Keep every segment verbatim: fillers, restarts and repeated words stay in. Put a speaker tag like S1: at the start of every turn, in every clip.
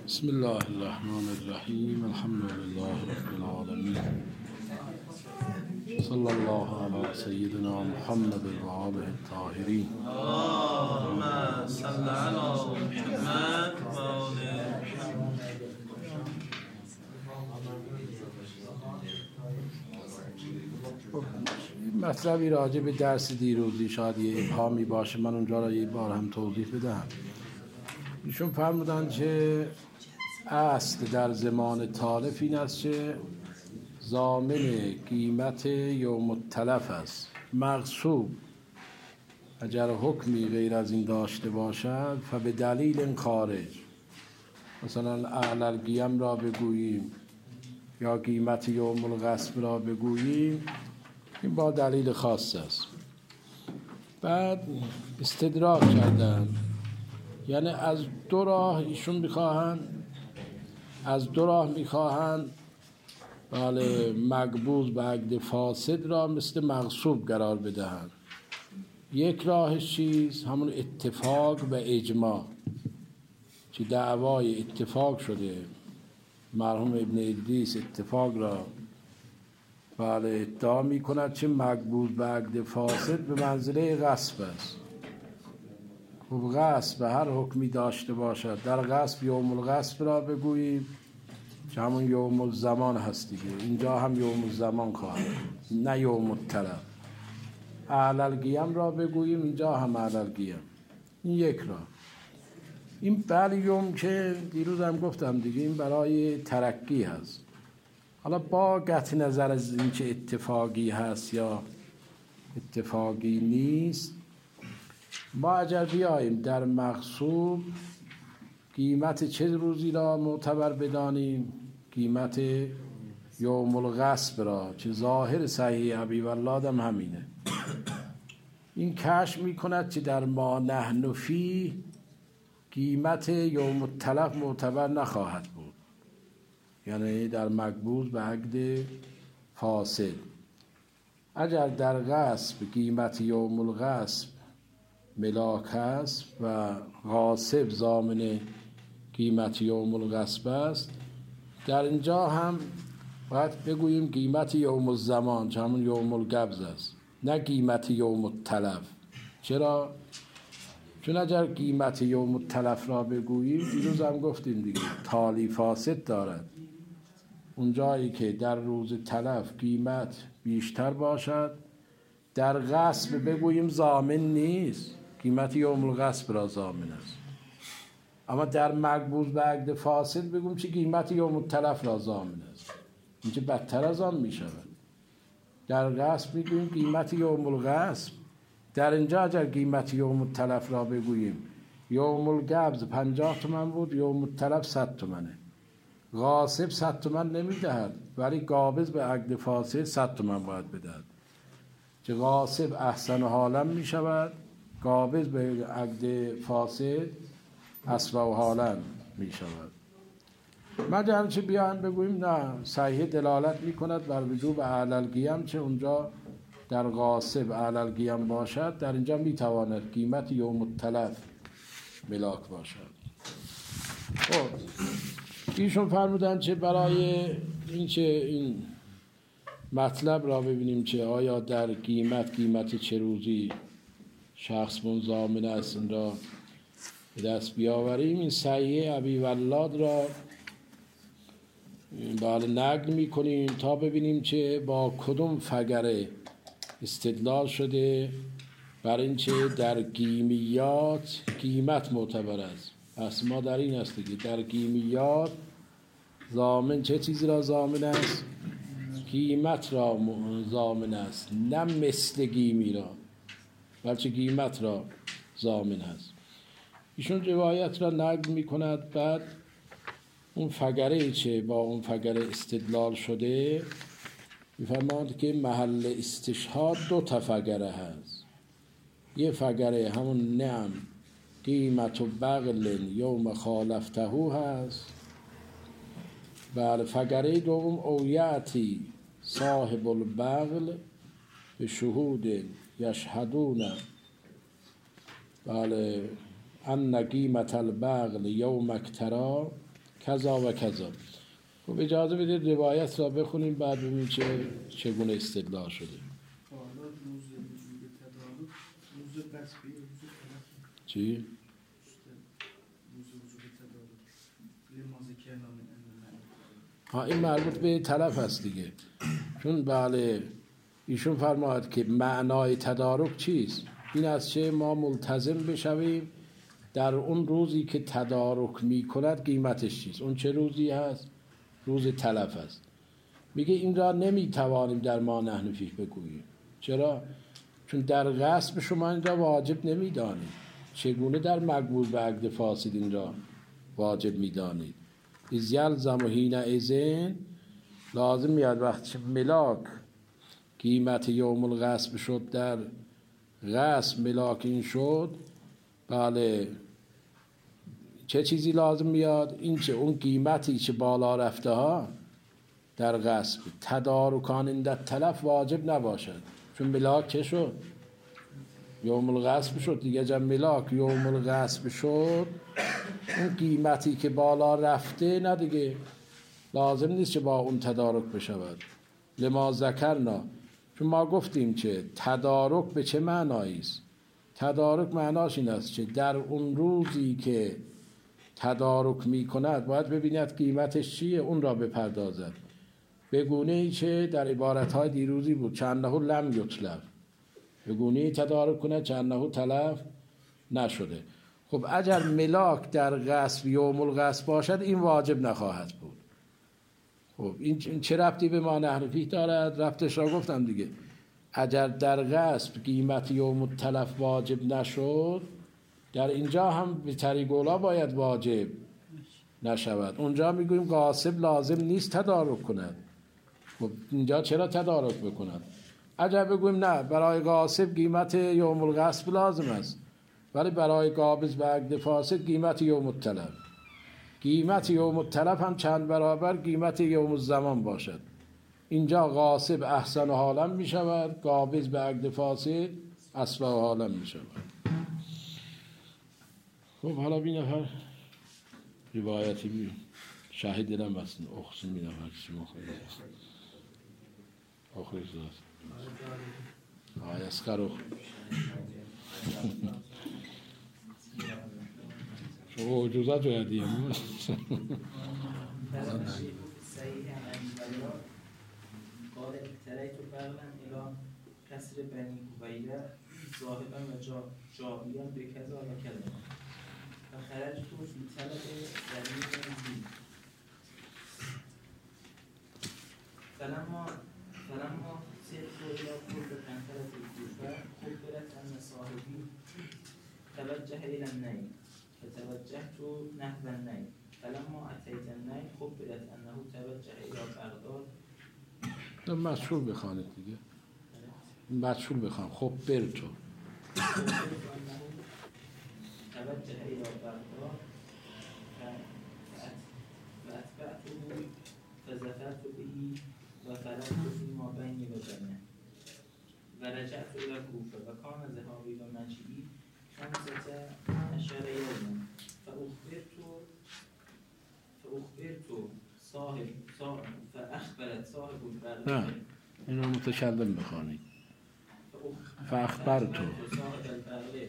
S1: بسم الله الرحمن الرحیم الحمد لله رب العالمین صلی الله علی سیدنا محمد و آله الطاهرین.
S2: اللهم صل علی محمد و آل
S1: محمد. مطلبی راجع به درس دیروزی شاید یه ابهامی باشه، من اونجا را یه بار هم توضیح بدم. ایشون فرمودن که اصل در زمان تالف این است که ضامن قیمت یوم التلف است. مغصوب اگر حکمی غیر از این داشته باشد فبه دلیل خارج، مثلا اعلی القیم را بگوییم یا قیمت یوم الغصب را بگوییم، این با دلیل خاص است. بعد استدراک کردن، یعنی از دو راه ایشون میخواهند از دو راه میخواهند بله مقبوض به عقد فاسد را مثل مغصوب قرار بدهند. یک راهش چیز همون اتفاق و اجماع، که دعوای اتفاق شده، مرحوم ابن ادریس اتفاق را بله ادعا میکند چه مقبوض به عقد فاسد به منزله غصب است. خب غصب به هر حکمی داشته باشد، در غصب یوم الغصب را بگوییم که همون یوم الزمان هست دیگه، اینجا هم یوم الزمان خواهد، نه یوم التلف. اعلی القیم را بگوییم، اینجا هم اعلی القیم. این یک راه. این بله یوم که دیروز هم گفتم دیگه، این برای ترقی هست. حالا با قطع نظر از این که اتفاقی هست یا اتفاقی نیست، ما اگر بیاییم در مغصوب قیمت چه روزی را معتبر بدانیم؟ قیمت یوم الغصب را، که ظاهر صحیح ابی ولاد هم همینه. این کشف میکند که در ما نحن فیه قیمت یوم التلف معتبر نخواهد بود، یعنی در مقبوض به عقد فاسد. اگر در غصب قیمت یوم الغصب ملاک است و غاصب ضامن قیمت یوم الغصب است، در اینجا هم باید بگوییم قیمت یوم الزمان، که همون یوم القبض است، نه قیمت یوم التلف. چرا؟ چون اگر قیمت یوم التلف را بگوییم، دیروز هم گفتیم دیگه، تالی فاسد دارد. اونجایی که در روز تلف قیمت بیشتر باشد، در غصب بگوییم ضامن نیست، قیمت یوم الغصب را ضامن است. اما در مقبوض به عقد فاسد بگویم چه قیمت یوم التلف را ضامن است، این که بدتر از آن می شود. در غصب میگوییم قیمت یوم الغصب، در اینجا اگر قیمت یوم التلف را بگوییم، یوم القبض پنجاه تومن بود، یوم التلف صد تومنه. غاصب صد تومن نمیدهد، ولی قابض به عقد فاسد صد تومن باید بدهد، که غاصب احسن حالا می شود، قابض به عقد فاسد اسوأ حالا می شود. مگر چه بیان بگوییم نه، صحیح دلالت می کند بر وجوب اعلی القیم، چه اونجا در غاصب اعلی القیم باشد، در اینجا می تواند قیمت یوم التلف ملاک باشد. خب ایشون فرمودن چه برای این چه این مطلب را ببینیم چه آیا در قیمت قیمت چه روزی شخص منضامن است، این را به دست بیاوریم. این صحیح ابی ولاد را بله نقل می کنیم تا ببینیم چه با کدوم فقره استدلال شده بر این چه در قیمیات قیمت معتبر است. پس ما در این است که در قیمیات ضامن چه چیزی را ضامن است؟ قیمت را ضامن است، نه مثل قیمی را، بلکه قیمت را ضامن است. ایشون روایت را نقل می کند، بعد اون فقره چه با اون فقره استدلال شده می‌فرماید که محل استشهاد دو تا فقره هست. یه فقره همون نعم قیمت و بغل یوم خالفته هست. بله فقره دوم اویعتی صاحب البغل به شهود یشهدون بله ان قیمت البغل یوم اکترا کذا و کذا. خب اجازه بدید روایت را بخونیم بعد ببینیم چه چگونه استدلال شده.
S3: حالا روز وجود تدارک روز قصبی روز تلف
S1: چی؟
S3: روز وجود تدارک لما ذکرنا من ان
S1: ها این مربوط به تلف است دیگه. چون بله ایشون فرماید که معنای تدارک چیست؟ این از چه ما ملتزم بشویم در اون روزی که تدارک می کند قیمتش چیست؟ اون چه روزی هست؟ روز تلف است. میگه این را نمی توانیم در ما نحن فیه بگوییم. چرا؟ چون در غصب شما این را واجب نمی دانید. چگونه در مقبول به عقد فاسد این را واجب می دانید؟ از یلزم و حین اذن لازم میاد وقتی ملاک قیمت یوم الغصب شد در غصب ملاک این شد، بله چه چیزی لازم میاد؟ این چه اون قیمتی که بالا رفته ها در غصب تدارکان این در تلف واجب نباشد. چون ملاک چه شد؟ یوم الغصب شد دیگه. جب ملاک یوم الغصب شد اون قیمتی که بالا رفته نه دیگه لازم نیست که با اون تدارک بشود. لما ذکرنا، چون ما گفتیم که تدارک به چه معنایی است؟ تدارک معناش این است که در اون روزی که تدارک می کند باید ببیند قیمتش چیه، اون را بپردازد. به گونه ای که در عبارتهای دیروزی بود چندهو لم یطلب، به گونه ای تدارک کند چندهو تلف نشده. خب اگر ملاک در غصب یوم الغصب باشد این واجب نخواهد بود. خب این چه ربطی به ما نحن فیه دارد؟ ربطش را گفتم دیگه. اگر در غصب قیمت یوم التلف واجب نشد در اینجا هم به طریق اولا باید واجب نشود. اونجا میگوییم غاصب لازم نیست تدارک کند. خب اینجا چرا تدارک بکند؟ اگر بگوییم نه برای غاصب قیمت یوم الغصب لازم است ولی برای قابض به عقد فاسد قیمت یوم التلف، قیمت یوم التلف هم چند برابر قیمت یوم الزمان باشد. اینجا غاصب احسن حالا می شود، قابض به عقد فاسد اصفه حالا می شود. خب حالا بی نفر روایتی بی شاهد دیدم بستن اخصی می نفر چی مخوری اخری زاد آی اسکر اخ شما اجوزت رو یدیم
S4: قال اشتريت بغلا الى كسر بني هويرة ذاهبا و جاريا بكذا و كذا فخرجت في طلب غريب دين فلما فلما سرت الى قرب قنطرة الكوفة خبرت ان صاحبي توجه الى النيل فتوجهت نحو النيل فلما اتيت النيل خبرت انه توجه الى بغداد.
S1: مشهور بخوانید دیگه، مشهور بخوان. خب بر تو
S4: توجه الى بغداد فاتبعته فزفرت به وفررت فيما بيني وبينه ورجعت الى الكوفه وكان ذهابي ومجيئي خمسة عشر يوما فاخبرت فاخبرت صاحب صاحب فاخبرت صاحب البغل.
S1: نه این رو متکلم بخوانید. فاخبرت
S4: صاحب البغل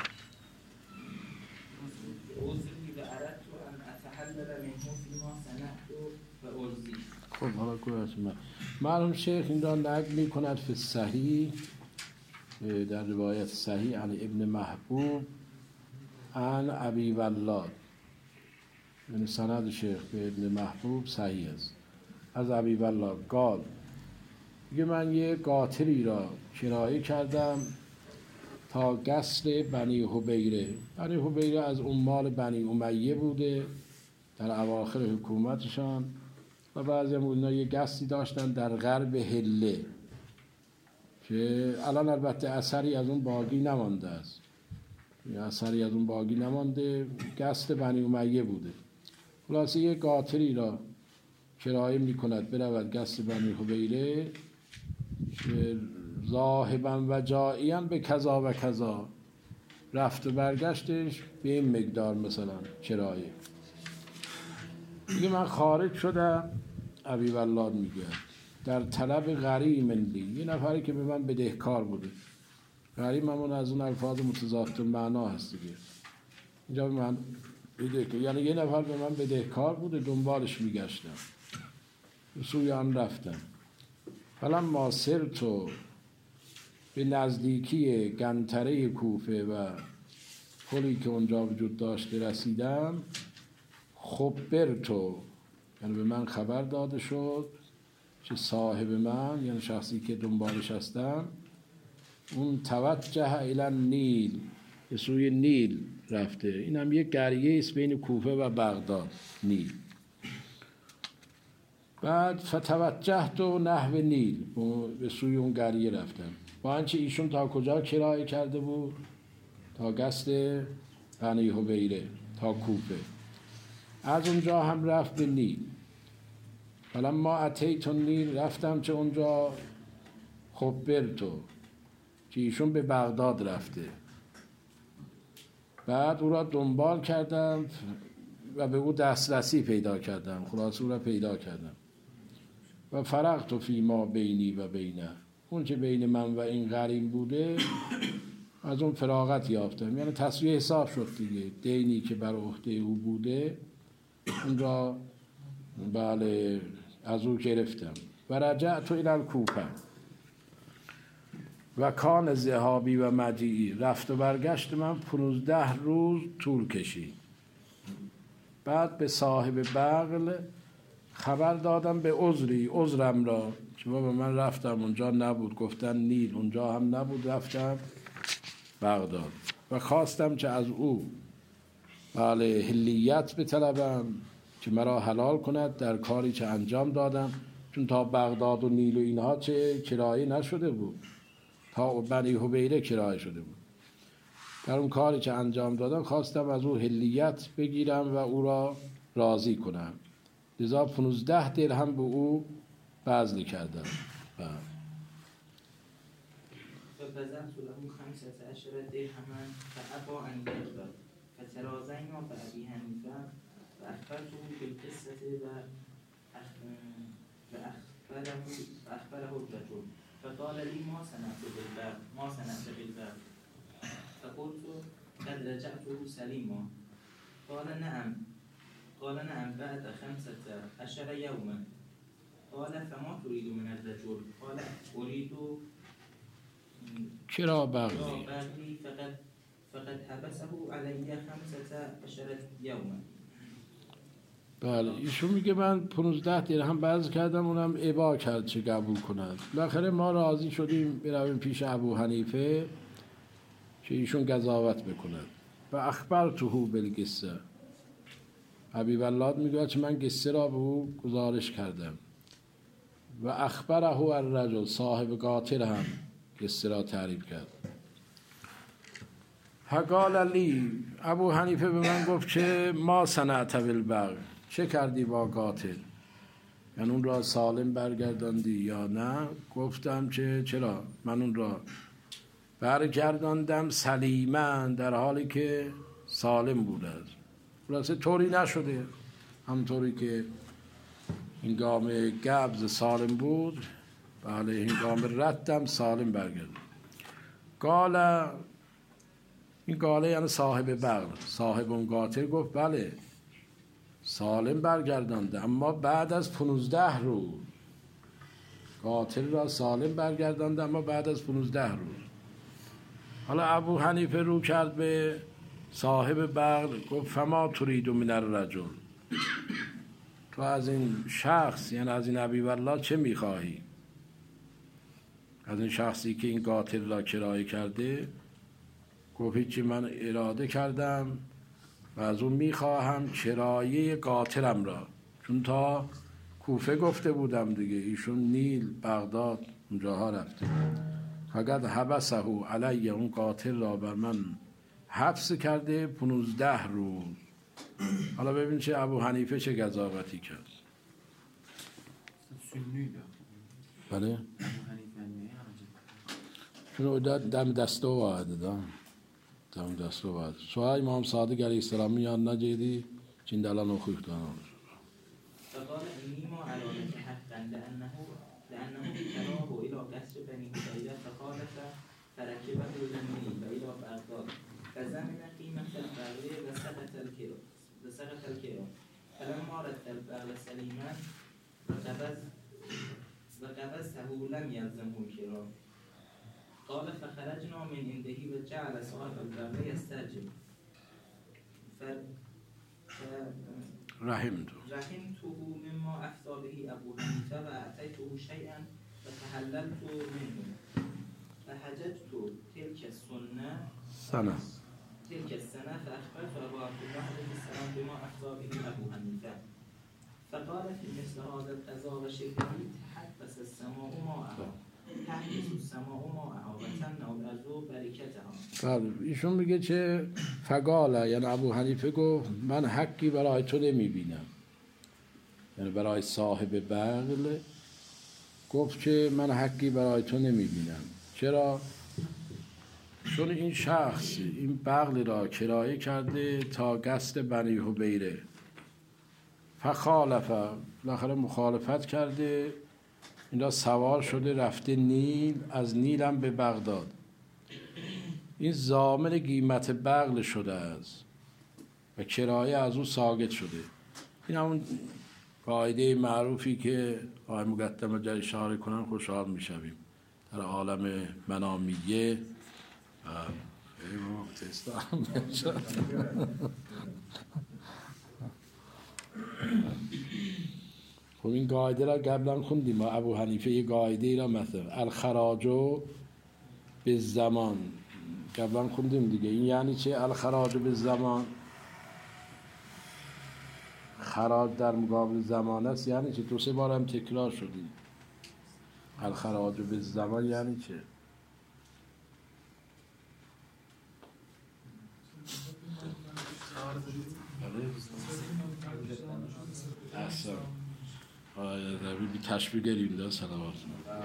S4: عذری و اردت ان اتحلل منه فيما صنعت و عرضی.
S1: خب حالا گویت من معلوم شیخ این را نقل می کند فی صحیح در روایت صحیح عن ابن محبوب عن ابی ولاد، یعنی سند شیخ به ابن محبوب صحیح است. از ابی ولاد قال میگه من یه قاطری را کرایه کردم تا قصر بنی حبیره. بنی حبیره از عمال بنی امیه بوده در اواخر حکومتشان و بعضی هم اینا یه قصری داشتن در غرب هله که الان البته اثری از اون باقی نمانده است، اثری از اون باقی نمانده. قصر بنی امیه بوده. خلاصه یه قاطری را کرایه می کند برود قصر بنی حبیره که ذاهبا و جائیا به کذا و کذا، رفت و برگشتش به این مقدار مثلا کرایه. میگه من خارج شدم، ابی ولاد میگه در طلب غریم لی، یه نفری که به من بدهکار بوده. غریم همون از اون الفاظ متضاد المعنا هست دیگه. اینجا به من بدهکار، یعنی یه نفر به من بدهکار بوده، دنبالش میگشتم، سوی آن رفتم. فلما سرتو به نزدیکی گنتره کوفه و پلی که اونجا وجود داشته رسیدم، خبرتو، یعنی به من خبر داده شد که صاحب من، یعنی شخصی که دنبالش هستم، اون توجه الی نیل، به سوی نیل رفته. این هم یک قریه است بین کوفه و بغداد، نیل. بعد فتوجهت و نحو نیل، به سوی اون قریه رفتم. با آنچه ایشون تا کجا کرایه کرده بود؟ تا قصد بنی حبیره، تا کوفه. از اونجا هم رفت به نیل. فلما اتیت نیل، رفتم چه اونجا، خبرتو، که ایشون به بغداد رفته. بعد او را دنبال کردم و به او دسترسی پیدا کردم، خلاص او را پیدا کردم. و فرقت فی ما بینی و بینه، اون که بین من و این غریم بوده از اون فراغت یافتم، یعنی تسویه حساب شد دیگه. دینی که بر عهده او بوده اون را بله از او گرفتم. و رجعت الی الکوفه و کان ذهابی و مجیئی، رفت و برگشت من پونزده روز طول کشید. بعد به صاحب بغل خبر دادم به عذری، عذرم را، که بابا من رفتم اونجا نبود، گفتن نیل، اونجا هم نبود، رفتم بغداد. و خواستم که از او بله حلیت بطلبم که مرا حلال کند در کاری که انجام دادم، چون تا بغداد و نیل و اینها چه کرایه نشده بود، تا بنی حبیره کرایه شده بود. در اون کاری که انجام دادم خواستم از او حلیت بگیرم و او را راضی کنم، لذا پونزده درهم به او بذل کردم.
S4: فبذلت له خمسة عشر درهما فأبى أن يقبل فترازينا بأبي حنيفة فأخبرته بالقصة وأخبره فأخبره الرجل فقال لي ما صنعت بالباب ما صنعت بالباب فقلت قد رجعته سليما. قال نعم قال نعم بعد خمسة عشر يوما. قال فما تريد من الرجل؟ قال أريد
S1: کرا بغلی
S4: فقد فقد حبسه علی خمسة عشر یوما.
S1: بله ایشون میگه من پونزده درهم بذل کردم، اونم ابا کرد چه قبول کند. بالاخره ما راضی شدیم برویم پیش ابو حنیفه که ایشون قضاوت بکند. و اخبرته بالقصه، ابی ولاد میگه که من قصه را به او گزارش کردم. و اخبره الرجل، صاحب قاطر هم قصه را تعریف کرد. فقال لی، ابو حنیفه به من گفت که ما صنعت بالبغل، چه کردی با قاتل؟ یعنی اون را سالم برگرداندی یا نه؟ گفتم که چرا، من اون را برگرداندم سلیمن، در حالی که سالم بوده است. خلاصه طوری نشده، همطوری که هنگام قبض سالم بود، بله هنگام ردم سالم برگرد. قال، این قاله یعنی صاحب بغل، صاحب اون قاتل گفت بله سالم برگردانده، اما بعد از پونزده روز. قاتل را سالم برگردانده اما بعد از پونزده روز. حالا ابو حنیفه رو کرد به صاحب بغل، گفت فما ترید من الرجل، تو از این شخص یعنی از این ابی ولاد چه میخواهی؟ از این شخصی که این قاتل را کرایه کرده. گفت هیچی، من اراده کردم و از اون میخواهم کرایه قاتلم را، چون تا کوفه گفته بودم دیگه، ایشون نیل بغداد اونجاها رفته. فقط حبسه علی، اون قاتل را بر من حبس کرده پونزده روز. حالا ببین چه ابو حنیفه چه قضاوتی کرد. بله چون دم دسته واحده دام دم دسته واحده سوای امام صادق علیه السلام یان نجیدی چین دلان و خویفتان
S4: فقال إني ما أرى لك حقا لأنه لأنه ابتلاه إلى قصر بني هبيرة فخالف فركبه إلى النيل وإلى بغداد فزمن قيمة البغل وسقط الكرام وسقط الكرام فلما رد البغل سليما وقبض وقبضته لم يلزمه الكرام قال فخرجنا من عنده وجعل صاحب البغل يسترجم ف
S1: رحمت
S4: رحمته مما أفتى به أبو حنیفه وأعطيته شيئا وتحللت منه فحججت تلك السنة
S1: سنة
S4: تلك السنة فأخبرت أبو عبد الله عليه السلام بما أفتى به أبو حنيفة فقال في مثل هذا القضاء وشبهه تحبس السماء ماءها تحبس السماء ماءها وتمنع الأرض برکتها.
S1: ایشون میگه که فقاله، یعنی ابو حنیفه گفت من حقی برای تو نمیبینم، یعنی برای صاحب بغل گفت که من حقی برای تو نمیبینم. چرا؟ چون این شخص این بغل را کرایه کرده تا قصد بنی هبیره، فخالفه، بالاخره مخالفت کرده، این را سوار شده رفته نیل، از نیل هم به بغداد. این ضامن قیمت بغل شده است و کرایه از او ساقط شده. این همون قاعده معروفی که آقای مقدم اگر اشاره کنن خوشحال میشویم در عالم منامیه. ای بابا تستان خب این قاعده را قبلا خوندیم ما. ابو حنیفه یه قاعده را مثلا الخراجو به زمان قبلا خوندیم دیگه. این یعنی چه؟ الخراجو به زمان، خراج در مقابل زمان است، یعنی چه؟ دو سه بار هم تکرار شدیم. الخراجو به زمان یعنی چه؟ احسن آیا روی بی تشبیه گریم ده سلامات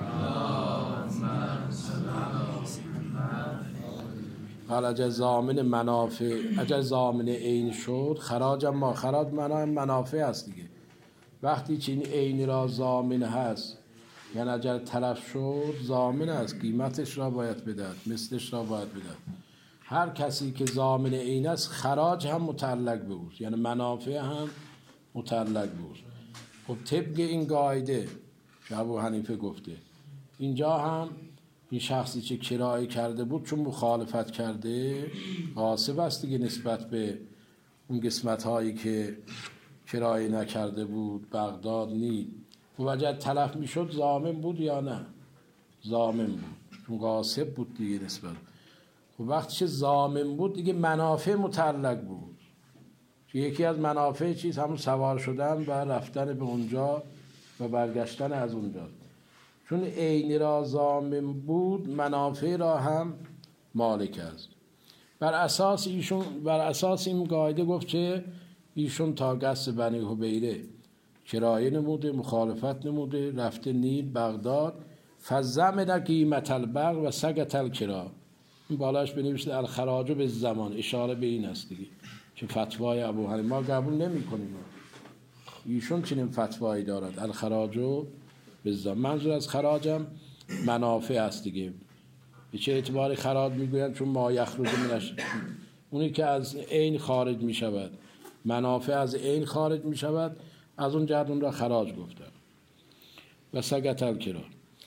S1: حال اگر زامن منافع، اگر زامن عین شد خراج، ما خراج منافع منافع است دیگه. وقتی چه این عین را زامن هست، یعنی اگر طرف شد زامن است، قیمتش را باید بدهد، مثلش را باید بدهد. هر کسی که ضامن عین است خراج هم متعلق به اوست، یعنی منافع هم متعلق به اوست. خب طبق این قاعده که ابو حنیفه گفته، اینجا هم این شخصی که کرایه کرده بود چون مخالفت کرده غاصب است دیگه نسبت به اون قسمت هایی که کرایه نکرده بود، بغداد نیل. خب اگر تلف میشد ضامن بود یا نه؟ ضامن بود، چون غاصب بود دیگه نسبت. خب وقتی که ضامن بود دیگه منافع متعلق بود، که یکی از منافع چیز همون سوار شدن و رفتن به اونجا و برگشتن از اونجا. چون عین را ضامن بود منافع را هم مالک است. بر اساس ایشون بر اساس این قاعده گفت که ایشون تا قصد بنی هبیره کرایه نموده، مخالفت نموده، رفته نیل بغداد. فزمن قیمت البغل و سقط الکرا. این بالاش بنویسید الخراج به زمان، اشاره به این است دیگه که فتوای ابو حنیفه ما قبول نمی کنیم. ایشون چنین فتوایی دارد الخراج به زمان. منظور از خراجم منافع است دیگه. به چه اعتباری خراج میگویند؟ چون ما یخرج منش، اونی که از عین خارج می شود، منافع از عین خارج می شود، از اون جهت اون را خراج گفتن. و سقط الکرا.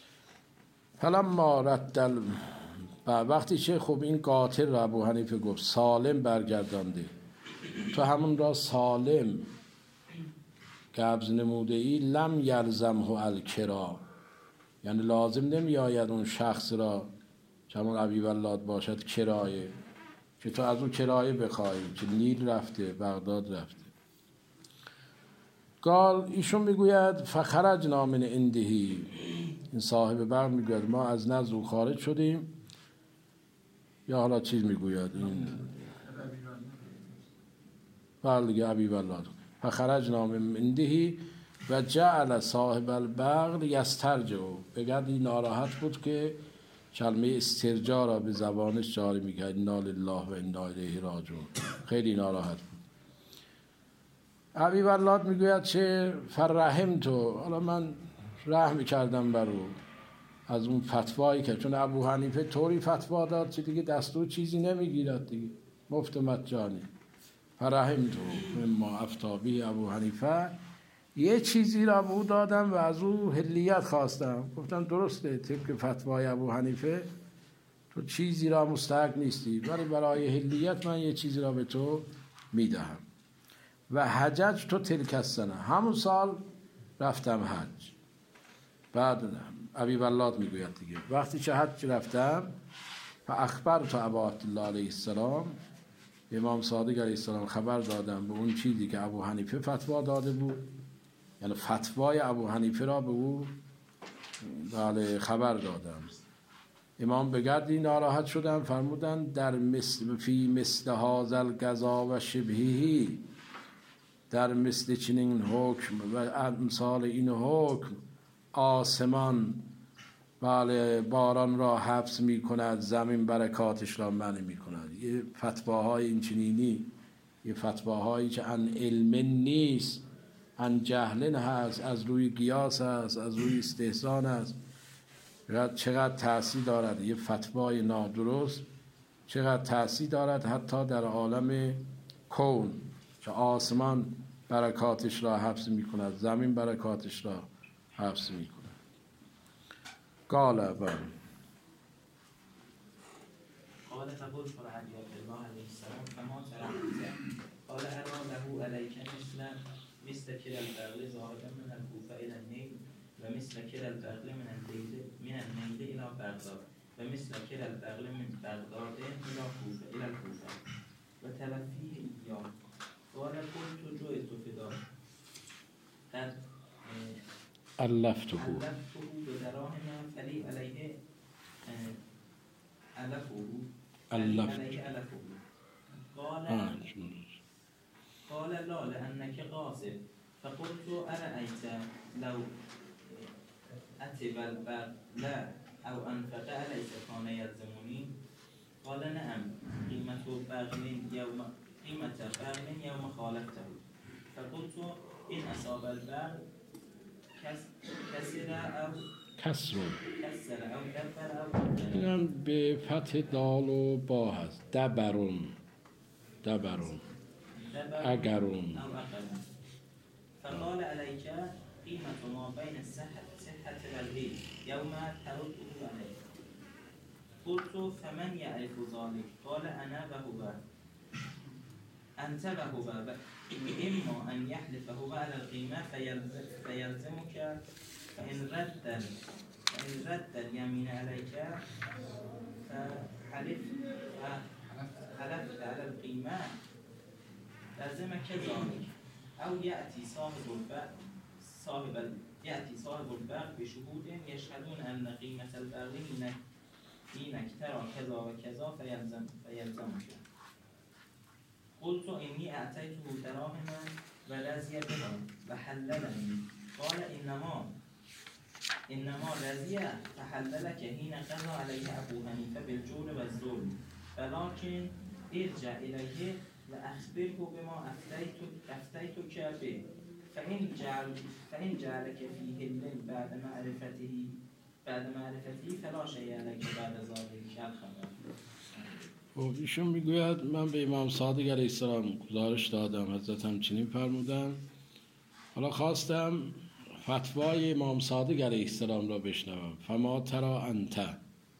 S1: فلما رد ال وقتی چه خب این قاتل را ابو حنیفه گفت سالم برگردانده، تو همون را سالم قبض نموده ای، لم یلزمه الکرا، یعنی لازم نمی آید اون شخص را که همون ابی ولاد باشد کرایه، که تو از اون کرایه بخواهی که نیل رفته بغداد رفته. قال ایشون میگوید فخرجنا من عنده، این صاحب بغل میگوید ما از نزد او خارج شدیم، یا حالا چیز میگوید این بله دیگه ابی ولاد. فخرجنا من عنده و جعل صاحب البغل یسترجع، بگرد این ناراحت بود که کلمه استرجاع را به زبانش جاری میکرد، انا لله و انا الیه راجعون، خیلی ناراحت بود. ابی ولاد میگوید چه فرحم تو، حالا من رحم کردم بر او از اون فتوایی که، چون ابو حنیفه طوری فتوا داد که دیگه دستور چیزی نمیگیرد دیگه، مفت مجانی. فرحم تو مما افتابی ابو حنیفه، یه چیزی را به او دادم و از او هلیت خواستم. گفتم درسته طبق فتوای ابو حنیفه تو چیزی را مستحق نیستی، ولی برای هلیت من یه چیزی را به تو میدهم. و حجج تو تلک السنه، همون سال رفتم حج. بعد ابی ولاد میگوید دیگه وقتی که حج رفتم و اخبر تو ابا عبدالله علیه السلام، امام صادق علیه السلام خبر دادم به اون چیزی که ابو حنیفه فتوا داده بود، یعنی فتوای ابو حنیفه را به او بله خبر دادم. امام بگردی ناراحت شدن، فرمودن در مثل فی مثل هذا القضا و شبهه، در مثل چنین حکم و امثال این حکم آسمان بله باران را حبس می کند، زمین برکاتش را منع می کند. یه فتواهای این چنینی، یه فتواهایی که ان علم نیست، ان جهل هست، از روی قیاس هست، از روی استحسان هست، چقدر تأثیر دارد یه فتوای نادرست، چقدر تأثیر دارد حتی در عالم کون که آسمان برکاتش را حبس می کند، زمین برکاتش را حبس می کند. قال بر
S4: قال فقلت لعلی عبدالله علیه السلام فما تركت قال ارى له عليك مثل مثل كلا البغل ذاهبا من الكوفه الى النيل ومثل كلا البغل من النيل من النيل الى بغداد ومثل كلا البغل من بغداد الى الكوفه الى الكوفه وتلفيه اياه. قال قلت جئت فداك قد
S1: علفته
S4: علفته بدراهم فلي عليه علفه
S1: علفت
S4: عليه علفه. قال قال لا لأنك غاصب. فقلت أرأيت لو أتب البغل أو أنفق أليس كان يلزمني؟ قال نعم قيمة بغل يوم قيمة بغل يوم خالفته. فقلت إن أصاب البغل كسر أو
S1: کسر
S4: كسر أو دبر أو
S1: اینم به فتح دال و با هست، دبرون دبرون اگرون.
S4: أو أقل. فقال عليك قيمة ما بين الصحة صحة والعيب يوم ترده عليه. قلت فمن يعرف ذلك؟ قال أنا وهو أنت وهو، إما أن يحلف هو على القيمة فيلزمك فإن رد فإن رد اليمين عليك فحلف حلفت على القيمة لازمك ذلك، أو يأتي صاحب البغل صاحب يأتي صاحب البغل بشهود يشهدون أن قيمة البغل حينك ترى كذا وكذا فيلزم فيلزمك. قلت إني أعطيته دراهما ورضي بها وحللني. قال إنما إنما رضي فحللك حين قضى عليه أبو حنيفة بالجور والظلم، ولكن ارجع إليه وأخبره بما أفتيتك أفتيتك به، فإن جعل فإن جعلك في هل بعد معرفته بعد معرفته فلا شيء لك بعد ذلك الخبر.
S1: خب ایشون میگوید من به امام صادق علیه السلام گزارش دادم، حضرت همچنین فرمودن، حالا خواستم فتوای امام صادق علیه السلام را بشنوم. فما ترا انت،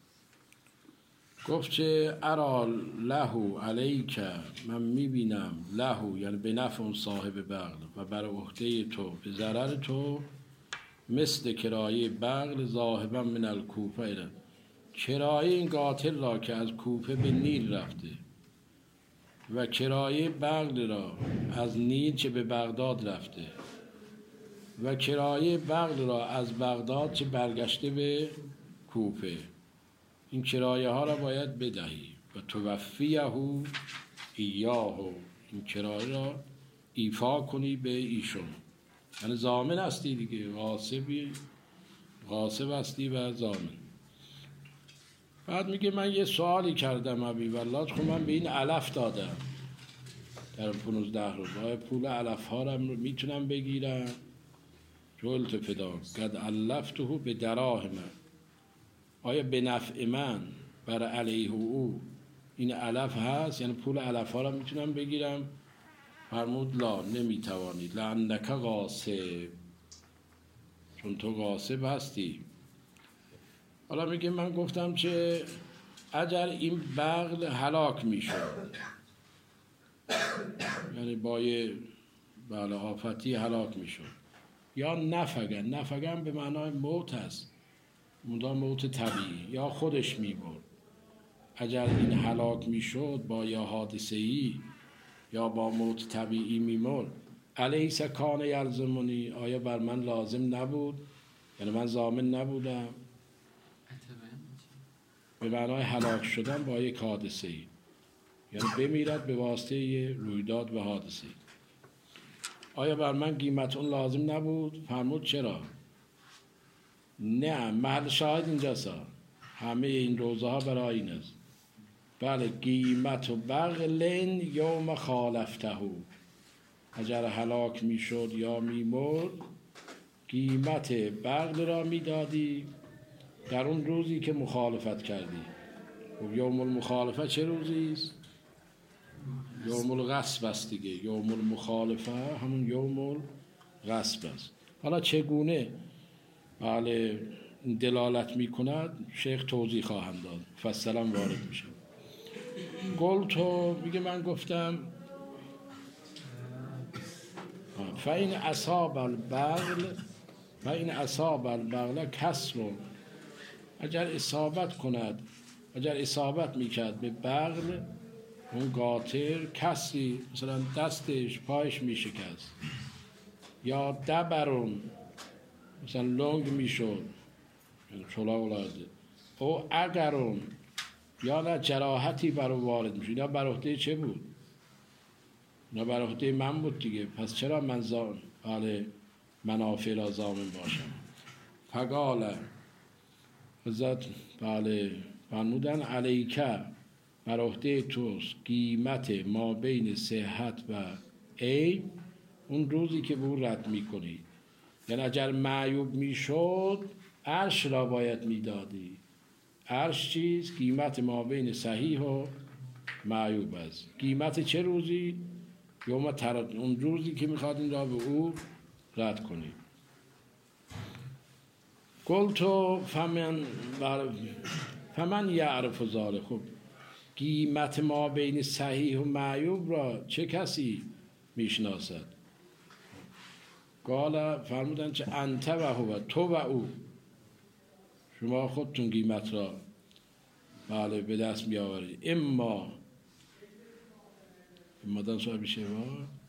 S1: گفت که ارا له علیک، من میبینم له یعنی به نفع اون صاحب بغل و بر عهده تو به ضرر تو مثل کرایه بغل ذاهبا من الکوفه ایران، کرایه این قاتل را که از کوفه به نیل رفته و کرایه بغل را از نیل که به بغداد رفته و کرایه بغل را از بغداد که برگشته به کوفه، این کرایه ها را باید بدهی و توفیه ایاه، این کرایه را ایفا کنی به ایشون، یعنی ضامن هستی دیگه، غاصبی غاصب هستی و ضامن. بعد میگه من یه سوالی کردم ابی ولاد، خب من به این علف دادم، در پونزده روز آیا پول علف ها رو میتونم بگیرم؟ جلت فدا قد علفته به دراهم، آیا به نفع من بر علیه او این علف هست؟ یعنی پول علف ها رو میتونم بگیرم؟ فرمود لا، نمیتوانید، لانک غاصب، چون تو غاصب هستی. حالا میگه من گفتم که اگر این بغل هلاک میشد، یعنی با یه بله آفتی هلاک میشد، یا نفگن، نفگن به معنای موت هست، مودا موت طبیعی، یا خودش میبرد. اگر این هلاک میشد با یا حادثه ای یا با موت طبیعی میمرد، الیس کان یلزمونی، آیا بر من لازم نبود، یعنی من ضامن نبودم؟ به معنای هلاک شدن با یک حادثه ای، یعنی بمیرد به واسطه یه رویداد و حادثه ای. آیا بر من قیمت اون لازم نبود؟ فرمود چرا؟ نه، محل شاهد اینجاست، همه این روزه ها برای این است. بله، قیمت و بغلن یوم خالفته، اگر هلاک میشد یا میمرد قیمت بغل را میدادی در اون روزی که مخالفت کردی. و یوم المخالفه چه روزی است؟ یوم الغصب است دیگه. یوم المخالفه همون یوم الغصب است. حالا چگونه بله دلالت میکند شیخ توضیح خواهند داد، فصلا وارد میشه. گل تو میگه من گفتم فین اصاب البغل فین اصاب البغل کسر، اگر اصابت کند، اگر اصابت میکرد به بغل اون قاطر، کسی مثلا دستش پایش میشکست، یا دبرون مثلا لنگ میشد چلا اولاده، او اگرون یا نه جراحتی برو وارد میشد، یا بر عهده چه بود؟ نه بر عهده من بود دیگه، پس چرا من زام بله منافع را ضامن باشم؟ فقال حضرت بله فرمودن علیکه بر عهده توست قیمت ما بین صحت و عیب، اون روزی که به او رد میکنی. یعنی اگر معیوب میشد عرش را باید میدادی. عرش چیز؟ قیمت ما بین صحیح و معیوب است. قیمت چه روزی؟ یوم ترد، اون روزی که میخواد این را به او رد کنی. قلتو فمن فمن یعرف ذلک، خب قیمت ما بین صحیح و معیوب را چه کسی میشناسد؟ قال فرمودن چه انت و هو، تو و او، شما خودتون قیمت را بله به دست می آورید. اما مدن صاحب شوا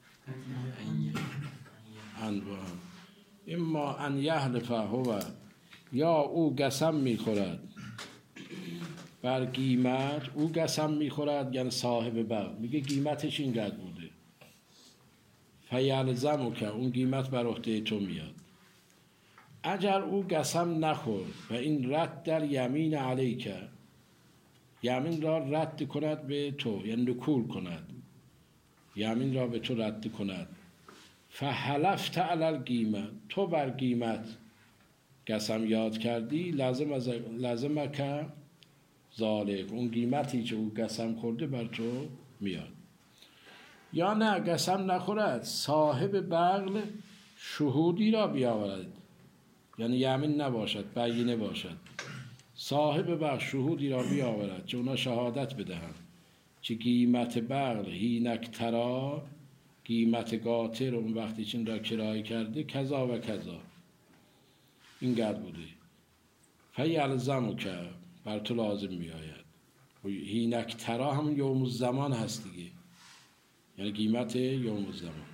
S1: انواع، اما ان یحلف هو، یا او قسم می خورد بر قیمت، او قسم می خورد یعنی صاحب بغل میگه قیمتش اینقدر بوده، فیلزمو که اون قیمت بر عهده تو میاد. اگر او قسم نخورد و این رد در یمین علیکه، یمین را رد کند به تو، یعنی نکول کند، یمین را به تو رد کند. فحلفت علی القیمت، تو بر قیمت قسم یاد کردی، لازم از لازم که ذالک، اون قیمتی که او قسم خورده بر تو میاد. یا نه قسم نخورد، صاحب بغل شهودی را بیاورد، یعنی یمین نباشد، بیینه باشد، صاحب بغل شهودی را بیاورد که اونا شهادت بدهند که قیمت بغل هینک ترا، قیمت قاطر اون وقتی چین را کرایه کرده کذا و کذا اینقدر بوده. فیلزمو که بر تو لازم می آید. هینک ترا همون یوم الزمان هست دیگه، یعنی قیمت یوم الزمان.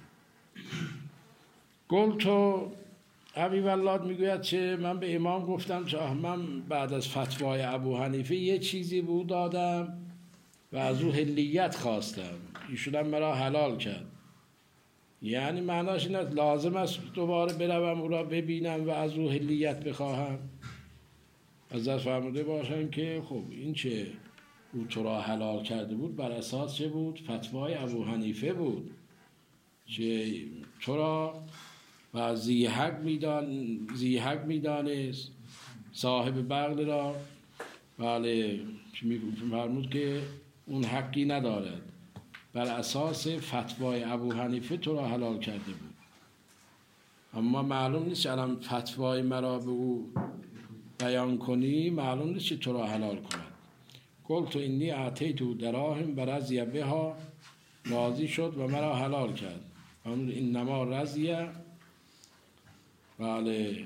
S1: گل تو ابی ولاد میگوید که من به امام گفتم که من بعد از فتوای ابو حنیفه یه چیزی بود دادم و از او حلیت خواستم، ایشون مرا حلال کرد. یعنی معناش این است لازم است دوباره بروم او را ببینم و از او حلیت بخواهم؟ حضرت فرموده باشن که خب این چه او تو را حلال کرده بود بر اساس چه بود؟ فتوای ابو حنیفه بود که تو را و زیحق میدان زیحق میدانست صاحب بغل را، بله فرمود که اون حقی ندارد، بر اساس فتوای ابو حنیفه تو را حلال کرده بود. اما معلوم نیست الان فتوای مرا به او بیان کنی، معلوم نیست که تو را حلال کند. قلت اینی اعطیته دراهم و رضی بها، راضی شد و مرا حلال کرد. انما رضی، بله،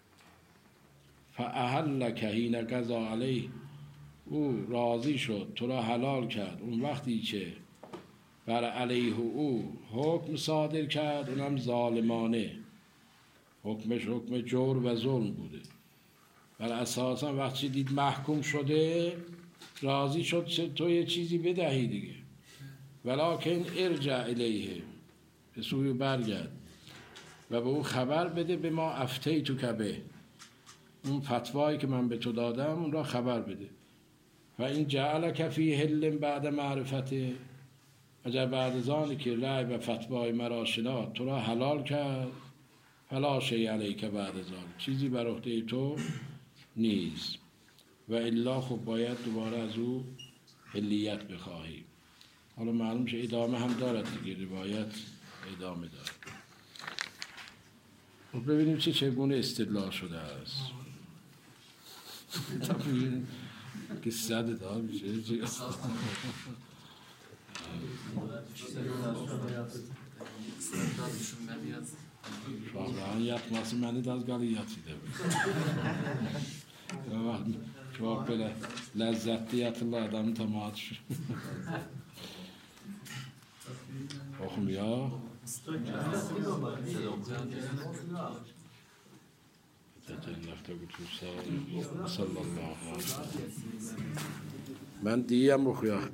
S1: فاحلک حین قضا علیه، او راضی شد تو را حلال کرد اون وقتی که بر علیه او حکم صادر کرد، اونم ظالمانه، حکمش حکم جور و ظلم بوده. بر اساسا وقتی دید محکوم شده راضی شد تو یه چیزی بدهی دیگه. ولکن ارجع الیه، به سوی برگرد و به او خبر بده به ما افتیتو کبه، اون فتوایی که من به تو دادم اون را خبر بده. و این جعلک فی حل بعد معرفته، اگر بعد از آنی که رأی و فتوای مرا شناخت تو را حلال کرد، فلا شیء علیک بعد از آن، چیزی بر عهده تو نیست. و الا خب باید دوباره از او حلیت بخواهی. حالا معلوم شه ادامه هم دارد دیگه، روایت ادامه دارد. خب ببینیم چه چگونه استدلال شده است. ببینیم که صد دار میشه. Şahran yatması beni de az galı yatıydı. Çok böyle lezzetli yatırlar adamın tamağı düşür. Okumuyor. Tecellafta götürse sallallahu aleyhi ve sellem. Ben diyeyim okuyor.